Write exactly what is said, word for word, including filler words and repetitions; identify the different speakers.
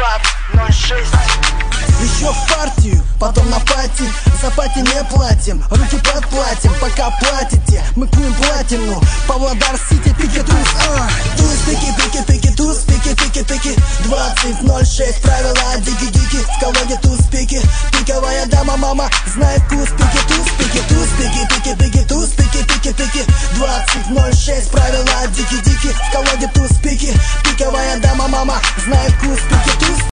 Speaker 1: двадцать ноль шесть.
Speaker 2: Еще в партию, потом на пати. За пати не платим, руки подплатим. Пока платите, мы куем платину. Павлодар Сити, пики туз, а туз, пики, пики, пики, туз, пики, пики, пики. Двадцать ноль шесть, правила дики-дики. В колоде туз, пики, пиковая дама, мама знает вкус. Пики, туз, пики, туз, пики, пики, пики, туз, пики, пики, пики. Двадцать ноль шесть, правила дики-дики. В колоде туз, пики, пиковая дама, мама знает вкус. Пики, туз.